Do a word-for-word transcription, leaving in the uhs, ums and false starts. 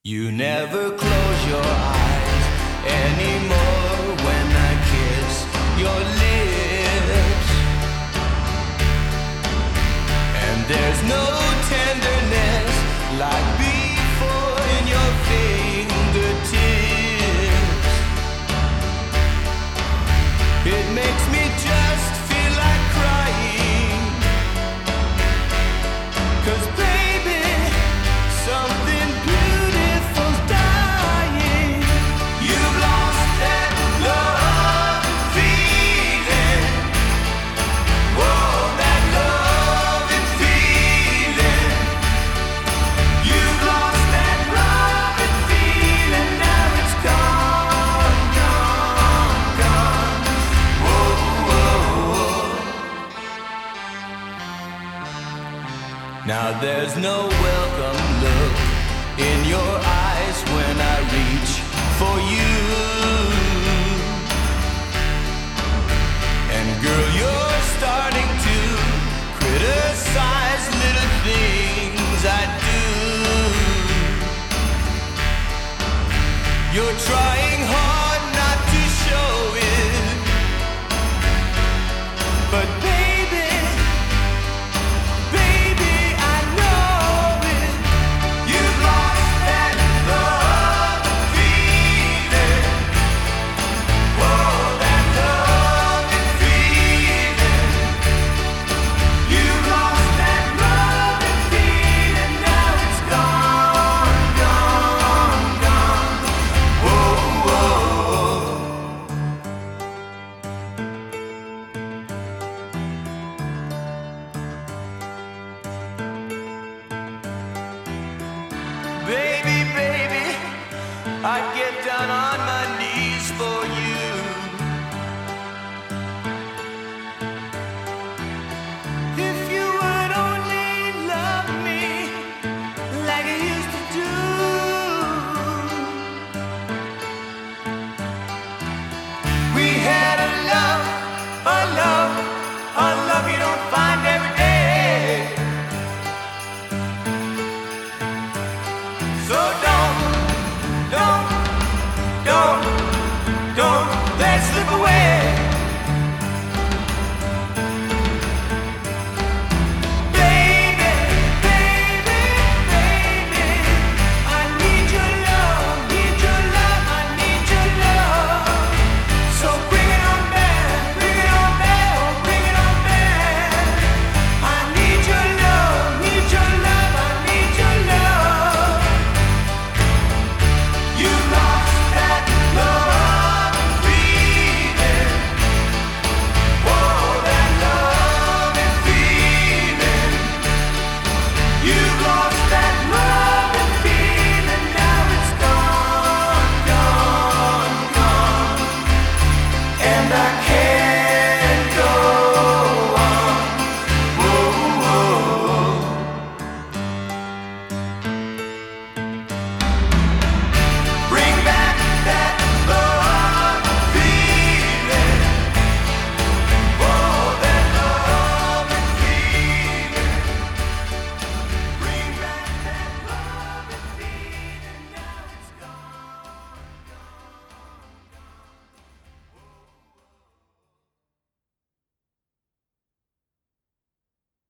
You never close your eyes anymore when I kiss your lips. And there's no tenderness like before in your fingertips. It makes me just feel like crying, 'cause baby, something beautiful's dying. You've lost that love feeling. Whoa, that love and feeling. You've lost that love and feeling. Now it's gone, gone, gone. Whoa, whoa, whoa. Now there's no welcome look in your eyes when I reach for you. And girl, you're starting to criticize little things I do. You're trying hard not to show it, but baby, baby, I know it. You've lost that love feeling. Whoa, that love and feeling. You've lost that love and feeling. Now it's gone, gone, gone. Whoa, whoa, whoa. Baby, baby, I'd get down on my knees for you. If you would only love me like you used to do. We had a love, a love, a love you don't find every day. So